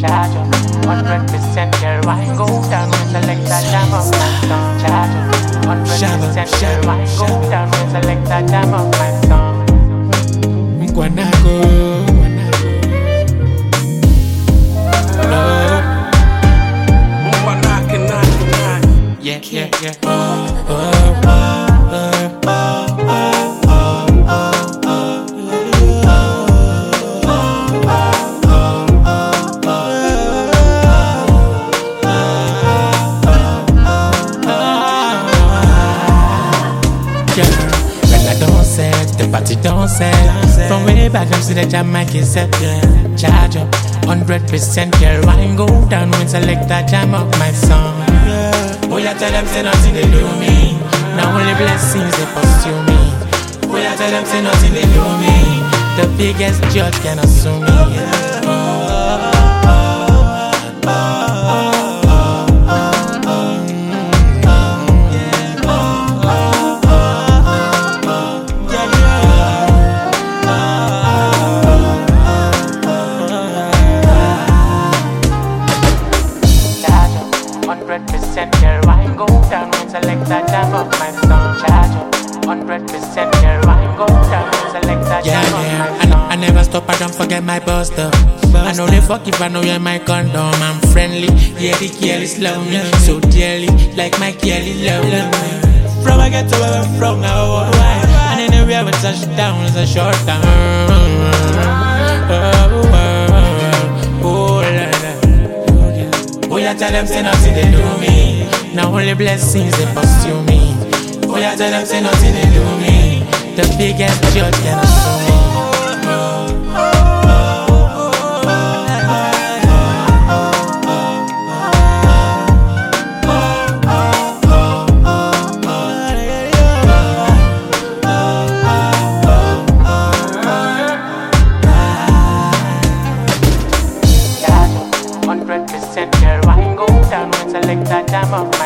Charge up, 100% girl, why go down when select that jam of my song? Charge up, 100% girl, why go down when select that jam of my song? Mkwanago, love. Yeah, yeah, yeah. When I don't set, the party don't set. From way back, them see the jam mic is set. Charge up, 100% girl, wine go down when select that jam of my song. Boy, I tell them say nothing they do me. Now only blessings they pursue me. Boy, I tell them say nothing they do me. The biggest judge cannot sue me. Charge up, 100% girl, why go down when select that jam of my song? Charge up, 100% girl, why go down when select that Yeah, jam of yeah. my song? I never stop, I don't forget my buster. I know they fuck if I know you're my condom. I'm friendly, yeah, the Kelly's love me so dearly, like my Kelly love me. From I get to where I'm from now, why? And anywhere we touch down is a short time. Boy, I tell them say nothing they do me. Now only blessings they pursue me. Boy, I tell them say nothing they do me. The biggest judge cannot sue me. Charge up, 100% girl, why go down when select that jam of